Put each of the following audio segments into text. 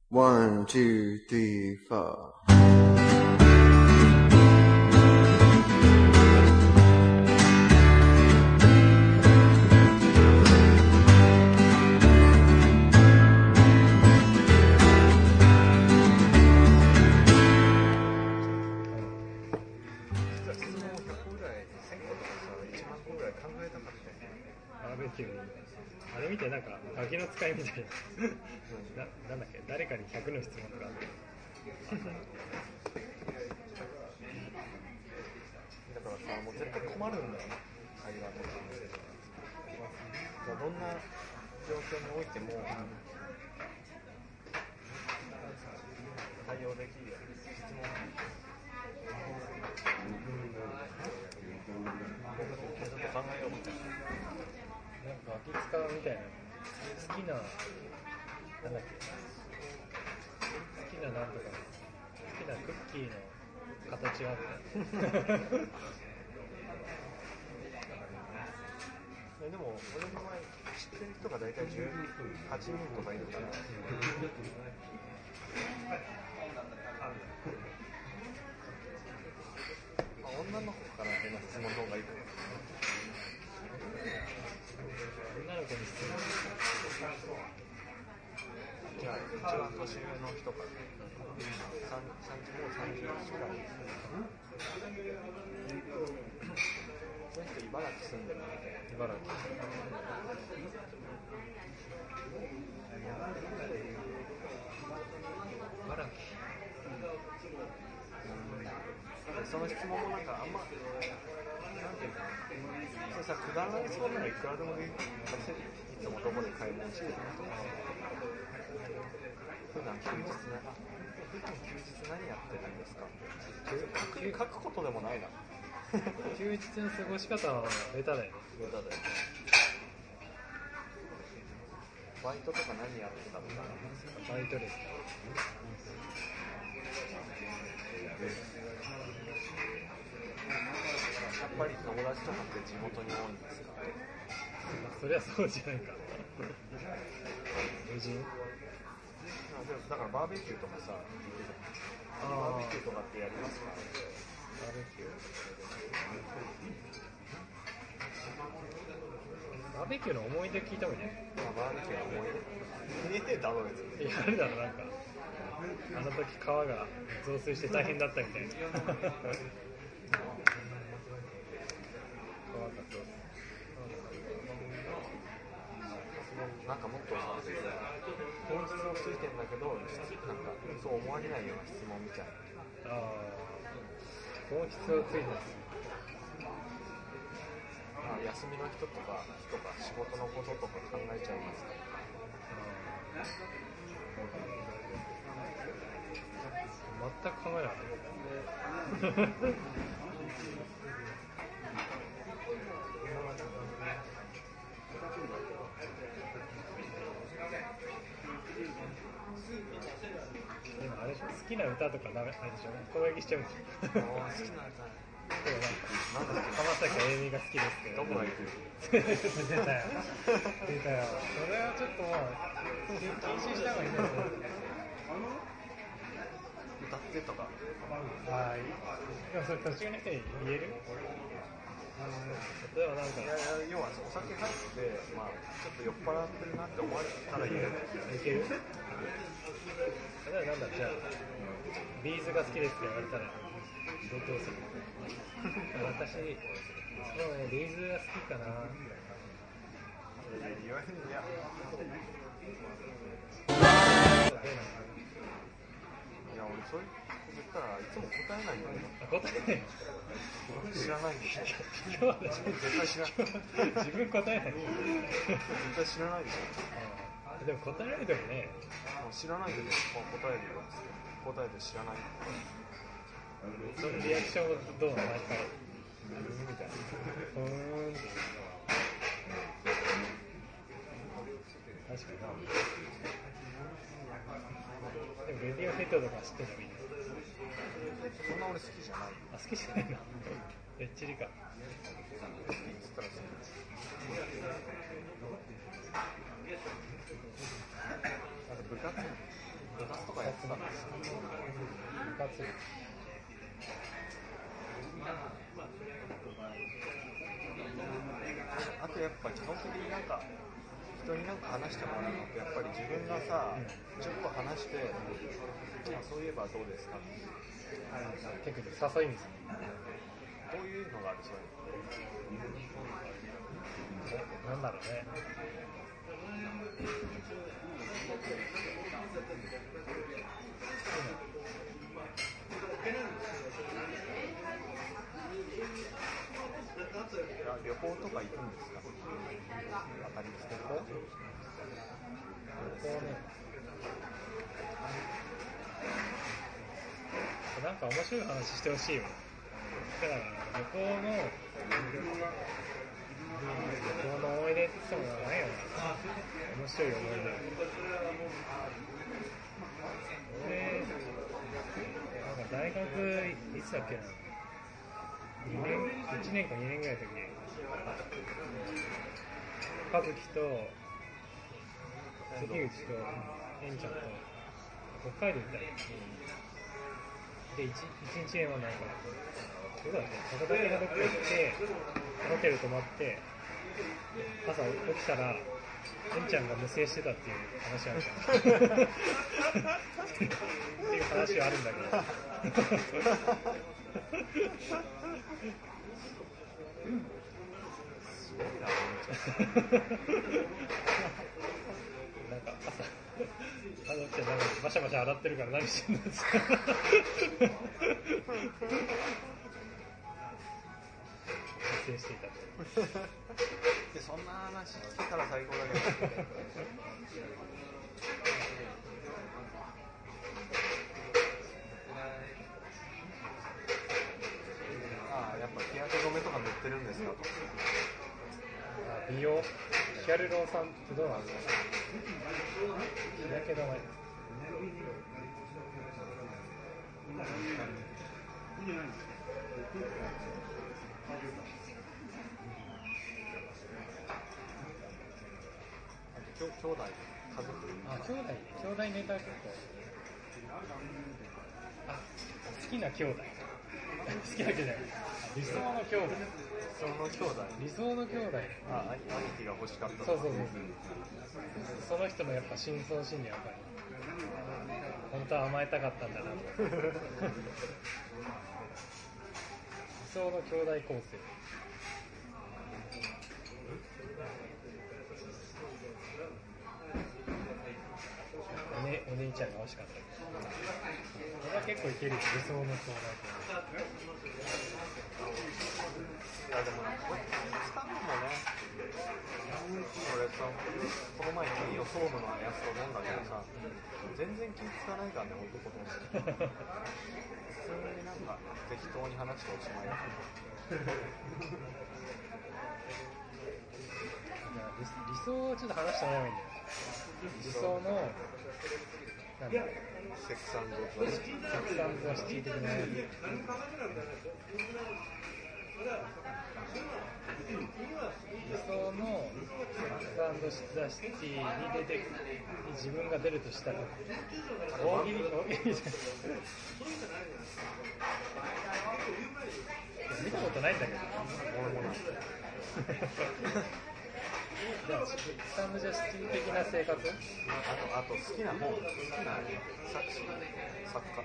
One, two, three, four. あれ見てなんかガキの使いみたいななんだっけ、誰かに100の質問とかあるだからさ、もう絶対困るんだよね、会話とか。どんな状況においても、対応できるように質問ちょっと考えようみたいな。 なんかガキ使うみたいな。好きななんだっけ、好きななんとか、好きなクッキーの形はあるでも俺の前知ってる人が大体18人とかいるから、女の子から変な質問の方がいいかも。 女の子に質問じゃあ一番年上の人から、もう30近い。その人茨城住んでるので、 茨城。 その質問もなんかあんまなんていうか、それさ、くだらない質問ならいくらでもいい。いつもどこで買い物してるとか、普段休日何やってるんですかって書くことでもないな。 休日の過ごし方はベタだよね。 ベタだよね。バイトとか何やってたのかな。 バイトですか。 やっぱり友達とかって地元に多いんですか。 そりゃそうじゃないか。無人。 だからバーベキューとかさ、バーベキューとかってやりますか。 バーベキュー。バーベキューの思い出聞いたもんね。 バーベキューの思い出。ねえだろ別に。 いや、あるだろ、なんかあの時川が増水して大変だったみたいな。川が増水。 なんかもっとさ、本質をついてんだけど、なんかそう思われないような質問みたいな。 本質をついてる。 休みの人とか仕事のこととか考えちゃいますか。 全く考えない。でもあれでしょ、好きな歌とかあれでしょ、攻撃しちゃうんですよ。 好きな歌。 でもなんか浜崎あゆみが好きですけど。 どこがいる。 出たよ。それはちょっともう禁止した方がいいんだよね。 歌ってとか。 でもそれ途中の人に言える？例えばなんか要はお酒入って、ちょっと酔っ払ってるなって思われたら言える。 いける？例えばなんだ、じゃあビーズが好きですって言われたらどうする？私そうね、ビーズが好きかな。 言わへんや。いや、俺そう言ったらいつも答えないよね。 答えない。 知らないんでしょ。 今日は絶対知らない。 自分答えない。 絶対知らないでしょ。 でも答えられてもね。 知らないでね、答えるよ。答えて知らない。 そのリアクションはどうなの？毎回。 みたいな。 確かにな。でもレディオヘッドとか知ってるのみんな。 そんな俺好きじゃない。 好きじゃないの？レッチリか。 いつったら好き。部活つなんですよ。部活。 あとやっぱ基本的になんか人になんか話してもらうのってやっぱり自分がさ、ちょっと話して、そういえばどうですかってテクニック、誘い水。 どういうのがある？それなんだろうね。 旅行とか行くんですか？当たりつける？ 旅行ね。なんか面白い話してほしいよ。だから旅行の思い出って言ってもないよな。面白い思い出。俺なんか大学いつだっけな。1年か2年ぐらいの時に和樹と関口とえんちゃんと北海道行ったりで 1日目はなんかどこだっけ、函館がどっか行ってホテル泊まって朝起きたらえんちゃんが無精してたっていう話あるじゃんっていう話はあるんだけどすごいな、なんか朝なんかバシャバシャ洗ってるから何してんのって撮影していたでそんな話聞けたら最高だけどやっぱ日焼け止めとか塗ってるんですかと。 美容ヒアルロン酸ってどうなんですか？日焼け止め兄弟家族兄弟ネタ結構好きな兄弟好きな兄弟理想の兄弟理想の兄弟兄貴が欲しかったそうその人のやっぱ深層心理はやっぱり本当は甘えたかったんだなと理想の兄弟構成お姉ちゃんが欲しかったこれは結構いける理想の兄弟いやでもなんかこれ使うのもね俺さこの前金曜総務のやつと飲んだけどさ全然気使わないからね男として普通になんか適当に話しておしまいだ理想をちょっと話してもらえばいいんだよ理想のなんだセクサンドシティ的な理想のセクサンドシティに自分が出るとしたら大喜利じゃん見たことないんだけど俺もないセクサンドシティ的な生活あと好きな本好きな作家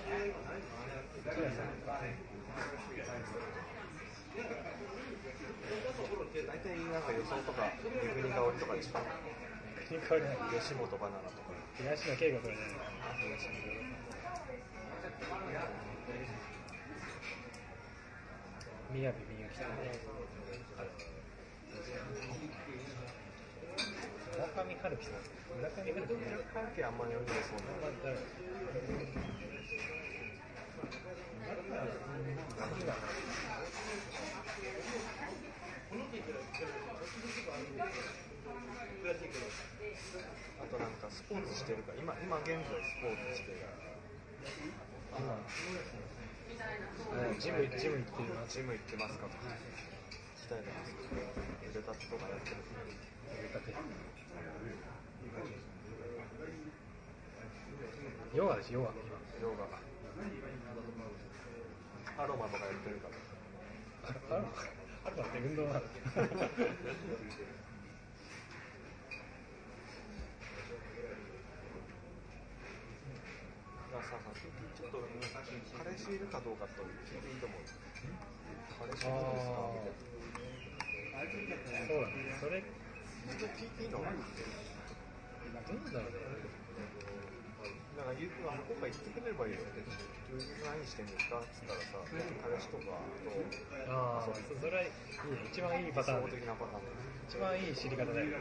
大体なんか予想とか三国香織とかでしょ吉本バナナとか東野圭吾とかじゃない宮部みゆきとか村上春樹さん関係あんまり読んでそうなあとなんかスポーツしてるか今現在スポーツしてるジム行ってるなジム行ってますかとか鍛えてますか腕立てとかやってる腕立てヨガです、ヨガ。 ヨガアロマとかやってるから。 アロマって運動なのちょっと彼氏いるかどうかと聞いていいと思う。彼氏いるんですかみたいな。 そうだね、それ聞いていいの？ どうだろうね。 だから向こうが言ってくれればいいよ。何してんですかって言ったらさ、彼氏とかと。 ああ、それはいいね。一番いいパターン。 的なパターン。 一番いい知り方だよ。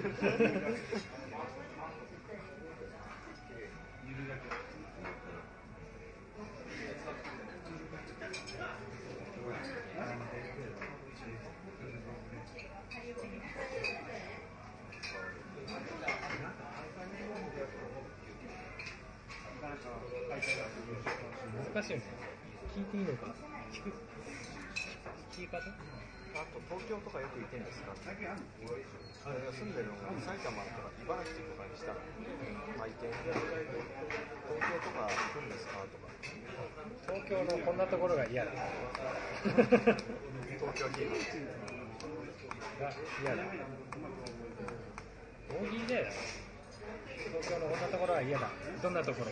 難しいよね。聞いていいのか。聞き方？ あと東京とかよく行ってんですか？住んでるのが埼玉とか茨城とかにしたら体験で東京とか行くんですかとか。 東京のこんなところが嫌だ。 東京キーが嫌だ。大喜利だよ。東京のこんなところは嫌だ。どんなところ？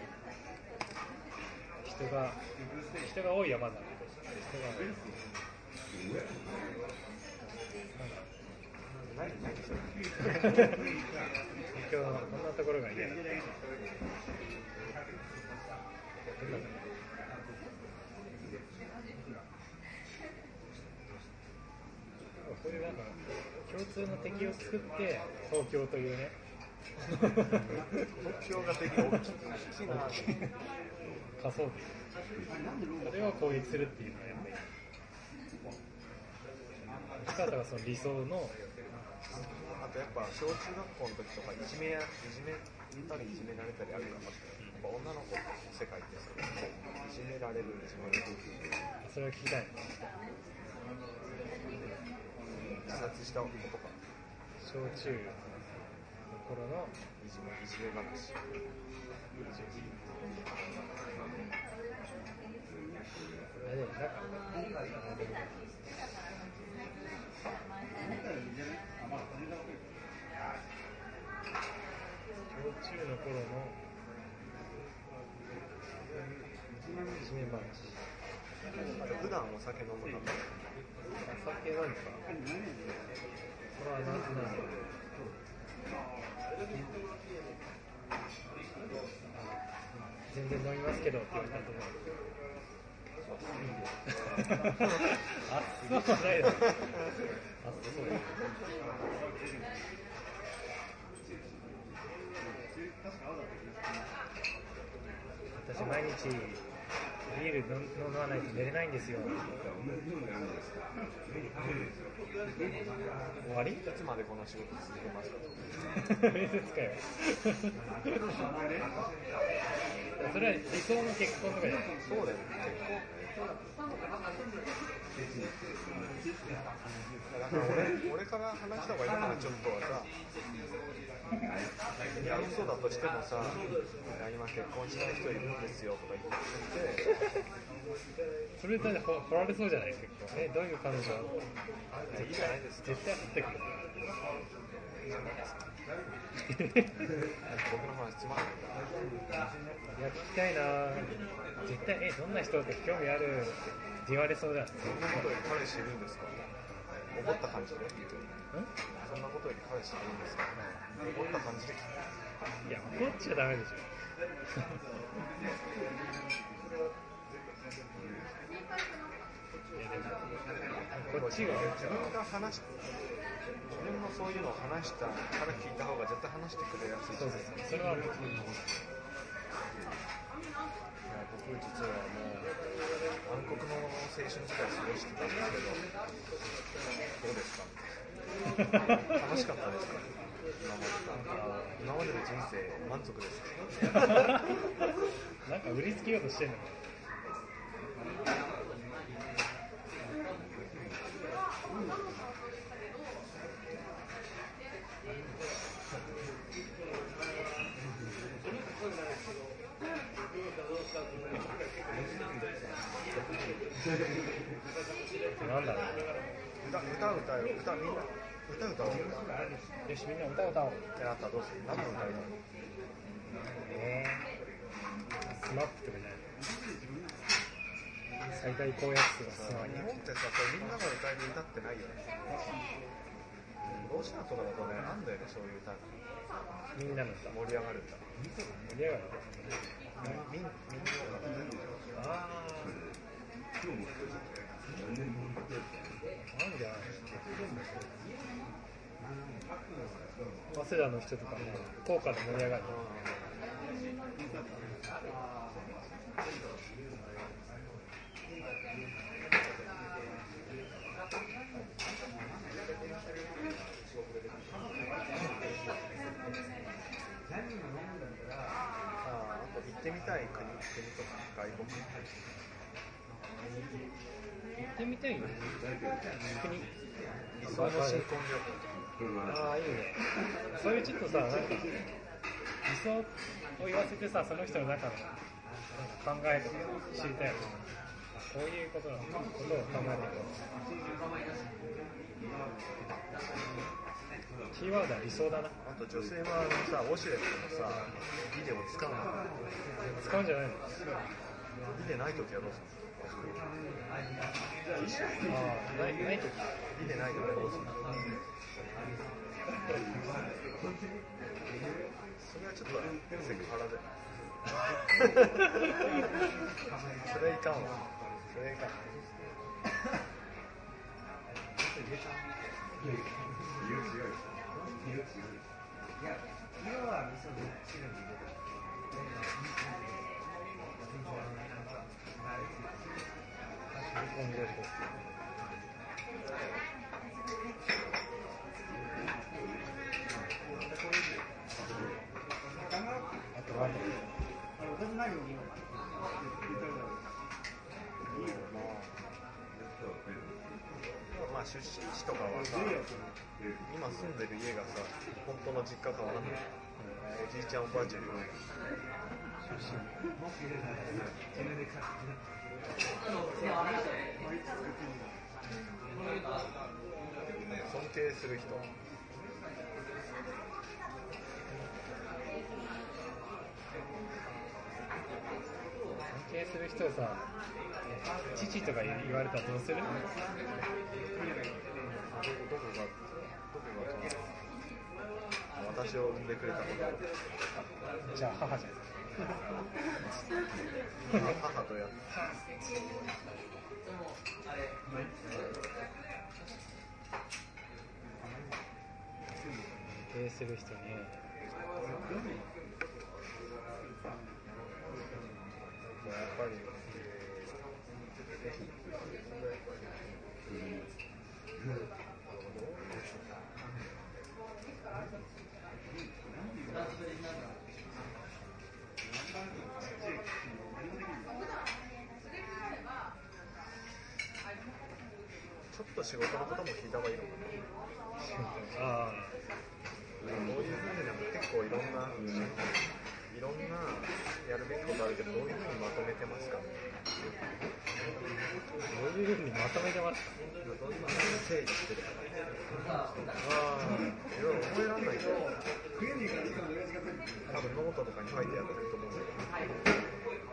人が多い山だ。人が多い。東京のこんなところが嫌だ。こういうなんか共通の敵を作って東京というね。 東京が敵大きいな。 仮想敵。それを攻撃するっていうのはやっぱり。北方がその理想の。 あとやっぱ小中学校の時とかいじめたりいじめられたりあるかもしれない。やっぱ女の子の世界ってそれいじめられるいじめられる。 それを聞きたい。 自殺した男とか。 小中の頃のいじめ話。 でもなんか小中の頃のいじめ話。 あと普段お酒飲むの。 お酒飲むか。それはなんだろう。全然飲みますけどって言われたと思う。あ、そうないだろ。あ、そう。私毎日ビール飲まないと寝れないんですよ。終わり？ いつまでこの仕事続けますか？ 面接かよ。それは理想の結婚とかじゃない？ そうだよね。だから俺から話した方がいいのかな、ちょっとはさ。いや、嘘だとしてもさ、今結婚したい人いるんですよとか言ってそれだって掘られそうじゃない結構。どういう彼女？ いいじゃないですか。 絶対掘ってくる。 いいじゃないですか。僕の話つまんないから。 いや、聞きたいな。絶対どんな人って興味あるって言われそうだ。 そんなことより彼氏いるんですか？怒った感じで。そんなことより彼氏いるんですか？怒った感じで。 いや、怒っちゃダメでしょ。こっちが自分のそういうのを話したから聞いた方が絶対話してくれやすい。 そうですね。それは別に。 僕実はもう暗黒の青春時代を過ごしてたんですけど、どうですか？楽しかったですか？今までの人生満足ですか？ なんか売りつけようとしてんのか。 なんだろう。 歌みんな歌おう。 よし、みんな歌おう。 ってなったらどうする？何の歌うの？ スマップとかじゃない。最大公約数がすごい。 日本ってさ、みんなが歌える歌ってないよね。ロシアとかだとね、あんだよね、そういう歌が。 みんなの歌。 盛り上がる歌。 盛り上がるみんなの歌。 ああ。なんで早稲田の人とかも効果で盛り上がる。 あと行ってみたい国とか外国。 行ってみたいよ。国。 理想の新婚旅行。 ああ、いいね。そういうちょっとさ、なんか理想を言わせてさ、その人の中の考えとか知りたいよね。こういうことを考えていこう。キーワードは理想だな。 あと女性はさ、ウォシュレットのさ、ビデオ使うの？ 使うんじゃないの？ ビデないときはどうするの？ ないとき。 ビデないときはどうするの？それはちょっとセクハラで。それいかんわ。それいかん。まあ出身地とかはさ、今住んでる家がさ、本当の実家かわかんない。おじいちゃんおばあちゃんの出身。尊敬する人。 尊敬する人をさ、父とか言われたらどうする？ どこが私を産んでくれたこと。 じゃあ母じゃん。 母とやっ尊敬する人ね。 やっぱりちょっと仕事のことも聞いた方がいいのかな。 ああ。 こういうふうに結構いろんなやるべきことあるけど、どういうふうにまとめてますか？ どういうふうにまとめてますか？ どういうふうに整理してるか。いろいろ覚えらんないけど、多分ノートとかに書いてやってると思うんだけど。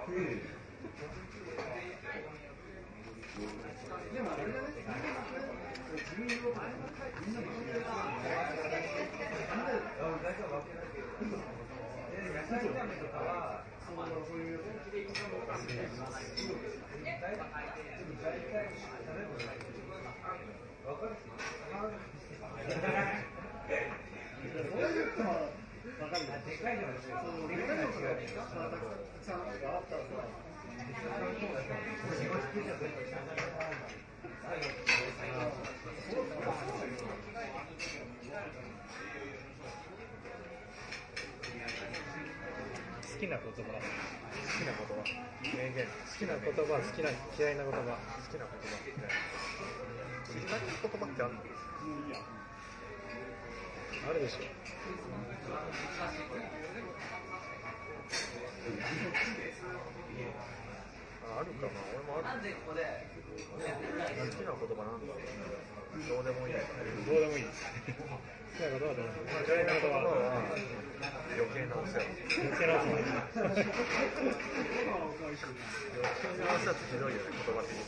好きな言葉、 名言、 好きな言葉、好きな嫌いな言葉、 好きな言葉って嫌いな言葉ってあるの？ あるでしょ。 あるかな、俺もある。好きな言葉なんだろう。どうでもいい。 どうでもいい。好きなことはどうでもいい。嫌いなことは余計なお世話。 余計なことは余計なお世話ってひどいよね、言葉的に。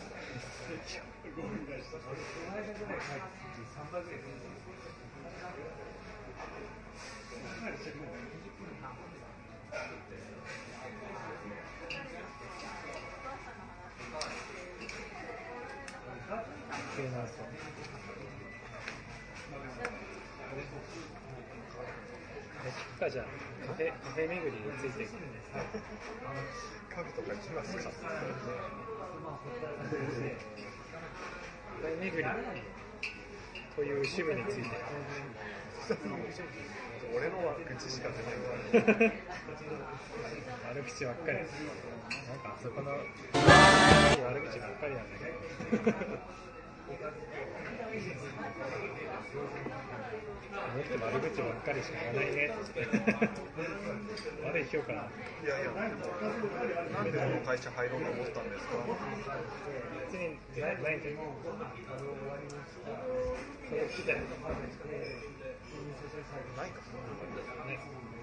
余計なそう。聞くかじゃあカフェ巡りについて。 家具とか行きますか。 カフェ巡りという趣味について。 俺のは口しか出ない。 悪口ばっかり。なんかあそこの悪口ばっかりなんだけど。もっと悪口ばっかりしか言わないねって。悪い評価。 いやいや、なんでこの会社入ろうと思ったんですか。 別にないけど。それ聞いたら。 ないか。 ね。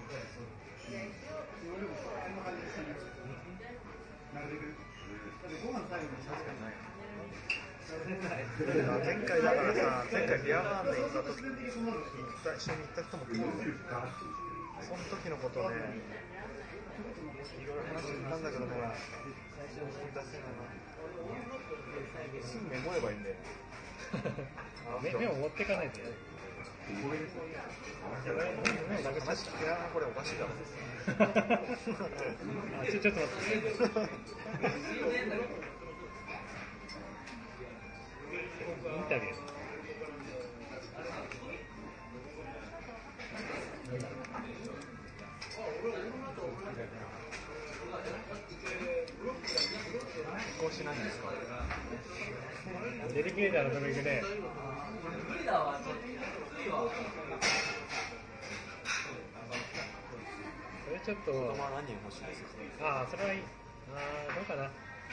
前回だからさ、前回ビアバーンで行った時に一緒に行った人も来るんだけど、その時のことね、いろいろ話したんだけどね、すぐメモればいいんだよ。 目を持ってかないと。 話聞けなこれおかしいだろ。 ちょっと待って。インタビュー。 更新なんですか。 デリケーターのとこ行くね。それちょっと。 子供は何人欲しいですか。 ああ、それはいい。ああ、どうかな。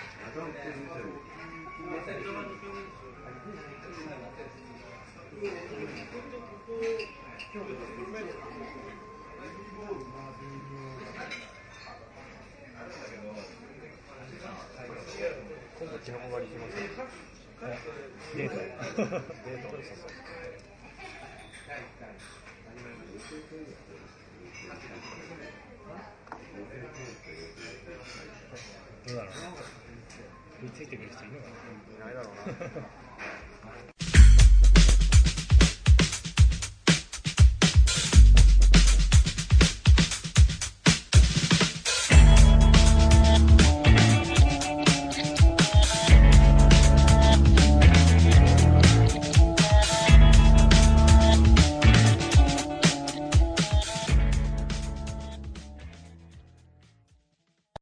今度キノコ狩り行きます。 デート。 デートで誘う。 どうだろう。食いついてくる人いるのかな。 いないだろうな。